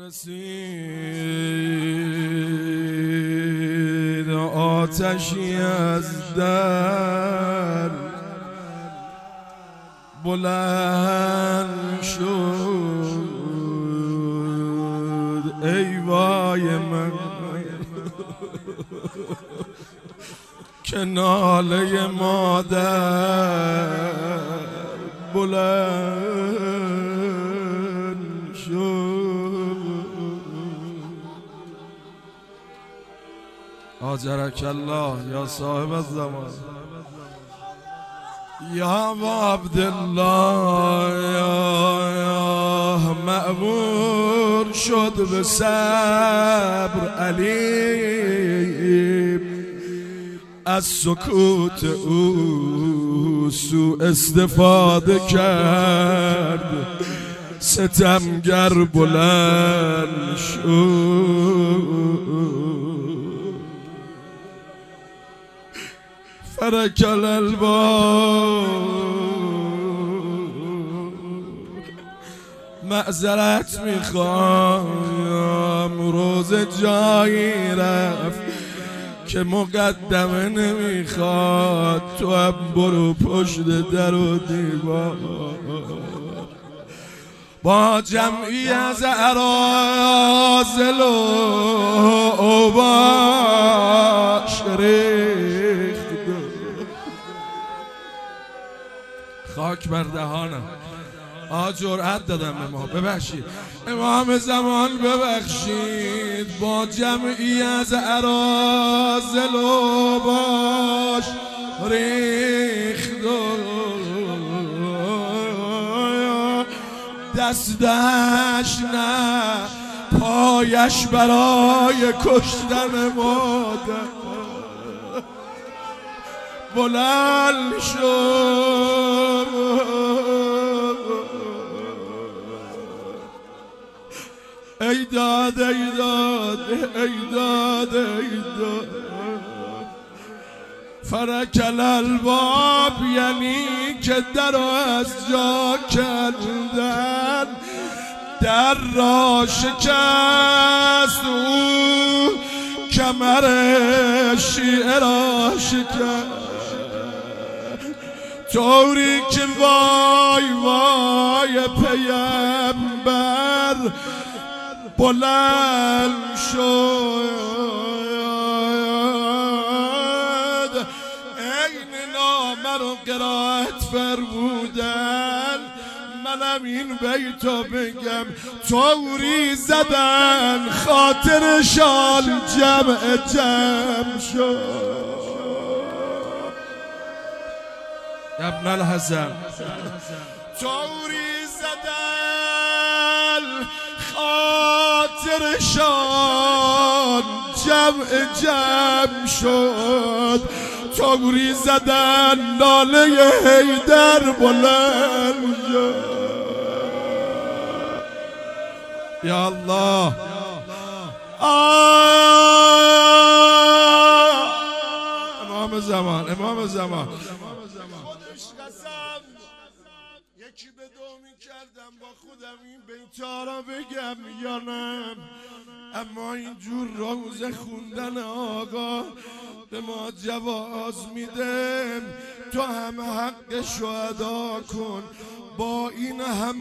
رسید آتشی از در بلند شد. ای وای من که ناله مادر بلند شد. آجرک الله یا صاحب الزمان یا عبدالله یا مأمور شد به صبر علی از سکوت او سوء استفاده کرد ستمگر بلند شد. فرک الالباب معذرت میخوام روز جایی رفت که مقدمه نمیخواد تو هم برو پشت در و دیوار با جمعی از اراذل و اوباش ریخت. خاک بر دهانم جرأت دادم به ما، ببخشید امام زمان ببخشید. با جمعی از اراذل و باش ریخت دستش نه پایش برای کشتن مادر بلند شد. ای داد ای داد ای داد ای داد. فرک الالباب یعنی که در از جا کندن، در را شکست او کمر شیعه را شکست طوری که وای وای پیامبر بلند شد. این نامه رو قرائت فرمودن، منم این بیتو بگم. طوری زدن خاطرشان جمع جمع شد. ابن الحسن طوری زدن خاطرشان جمع جمع شد. طوری زدن ناله حیدر بلند شد. یا الله امام زمان امام زمان خودش قسم یکی به دو میکردم با خودم این بیتا را بگم یا نه، اما اینجور روزه خوندن آقا به ما جواز میده. تو هم حقشو ادا کن. با این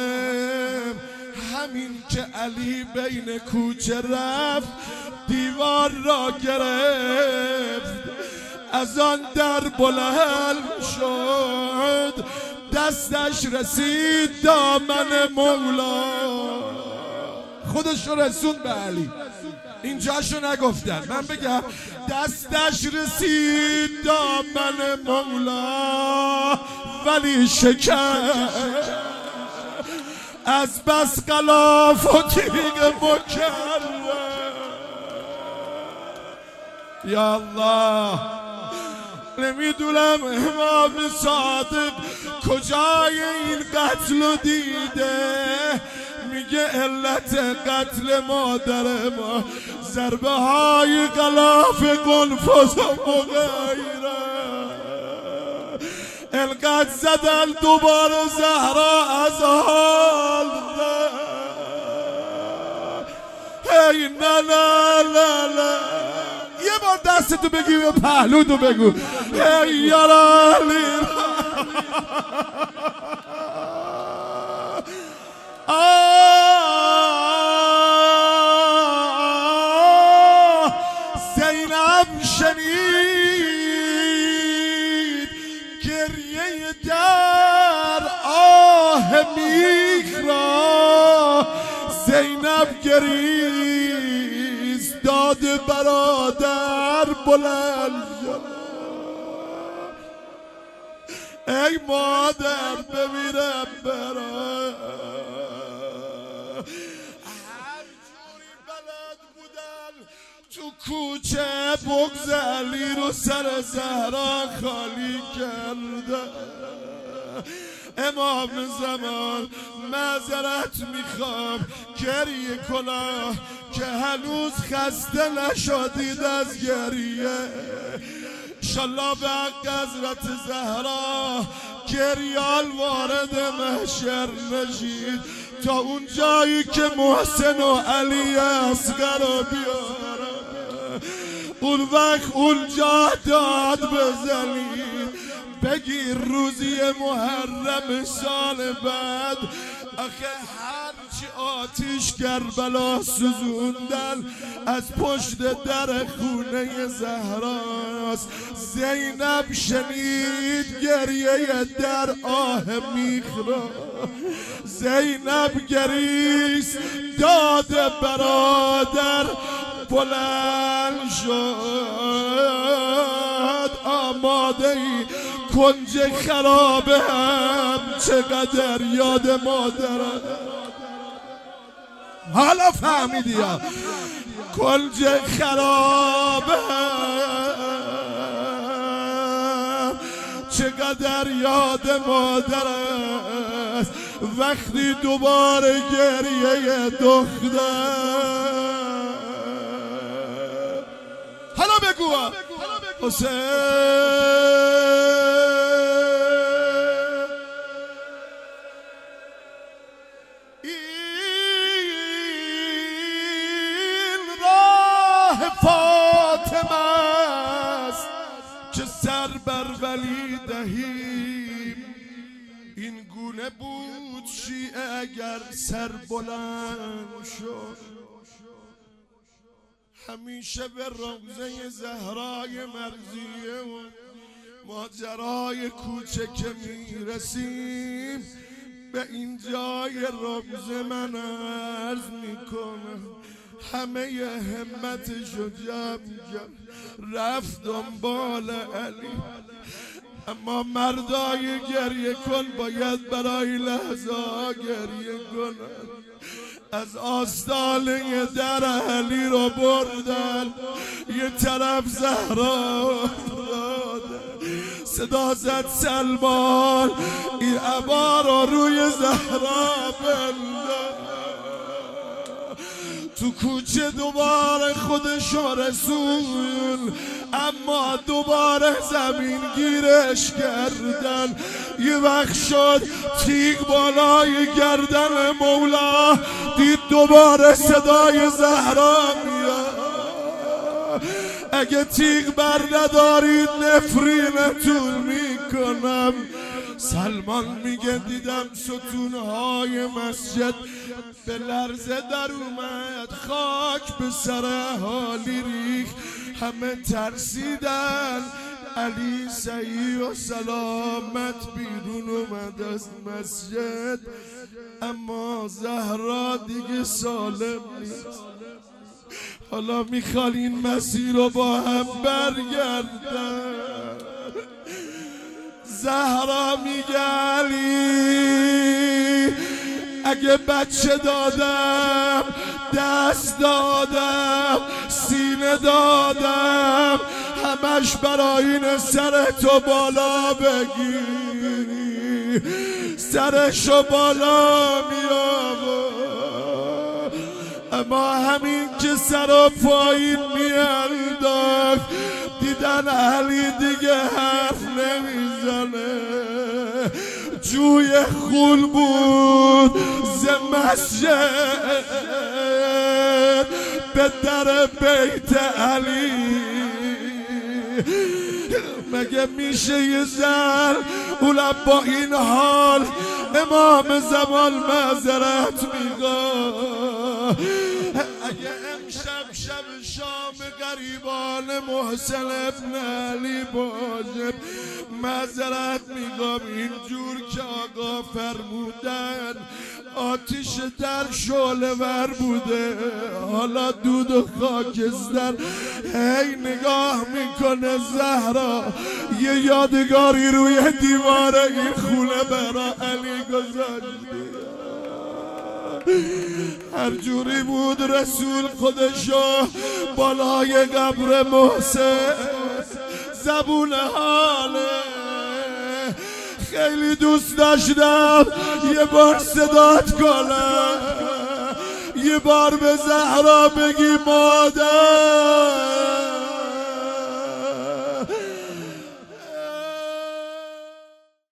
همین که علی بین کوچه رفت دیوار را گرفت، از آن در بلند شد، دستش رسید دامن مولا. خودش رو رسوند به علی، اینجاشو نگفتن، من بگم دستش رسید دامن مولا ولی شکست از بس غلاف و تیغ مکرم. یا الله نمیدونم امام صادق کجای این قتل دیده، میگه علت قتل مادر ما ضربه های غلاف قنفذ و مغیره. انقدر زدن دوباره زهرا از حال ای نه نه نه نه یه بار دستتو بگی و پهلوتو بگو ای یارالی زینب شنید گریه در آه میخ را زینب گریز داد برادر بلند ای مادر بمیرم برا هر جوری بلد بودن تو کوچه بگذلی رو سر زهرا خالی کرده امام زمان معذرت میخوام گریه کنم که هنوز خسته نشدید از گریه انشالله به حق حضرت زهرا گریال وارد محشر نشید تا اون جایی که محسن و علی اصغر رو بیاره اون وقت اونجا داد بزنید بگیر روزی محرم سال بعد آخه هرچی آتیش کربلا سوزوندن از پشت در خونه زهراست زینب شنید گریه در آه میخ را زینب گریست داد برادر بلند شد آماده ای کنج خرابه هم چقدر یاد مادرم حالا فهمیدی یا کنج خرابه هم چقدر یاد مادر است وقتی دوباره گریه دختر حالا بگو حسین فاطمه است که سر بر ولی دهیم این گونه بود شیعه اگر سر بلند شد همیشه به روضه زهرای مرضیه و ماجرای کوچه که میرسیم به این جای روضه من عرض میکنم همه همتشو جمع کرد رفت دنبال علی اما مردای گریه کن باید برای لحظه گریه کنن از آستانه در علی رو بردن یه طرف زهرا صدا زد سلمان این عبا رو روی زهرا بندن تو کوچه دوباره خودش رسول اما دوباره زمین گیرش کردن یه وقت شد تیغ بالای گردن مولا دید دوباره صدای زهرا میاد اگه تیغ بر ندارید نفرینتون میکنم سلمان میگه دیدم ستونهای مسجد به لرزه در اومد خاک به سر اهالی ریخت همه ترسیدن علی صحیح و سلامت بیرون اومد از مسجد اما زهرا دیگه سالم نیست حالا میخوان این مسیر رو با هم برگردن زهرا میگه علی اگه بچه دادم دست دادم سینه دادم همش برای این سر تو بالا بگیری سرشو بالا میآورد اما همین که سر و پایین میانداخت دیدن علی دیگه حرف نمیزنه جوی خون بود ز مسجد به در بیت علی. مگه میشه یه زن اونم با این حال امام زمان معذرت میگه؟ اگه امشب شب شام غریبان محسن ابن علی باشه معذرت میگم اینجور که آقا فرمودن آتیش در شعله ور بوده، حالا دود و خاکستر. هی نگاه میکنه زهرا یه یادگاری روی دیوار این خونه برا علی گذاشتی. هر جوری بود رسول خودشو بالای قبر محسن زبون حاله. خیلی دوست داشتم یه بار صدات کنم، یه بار به زهرا بگی مادر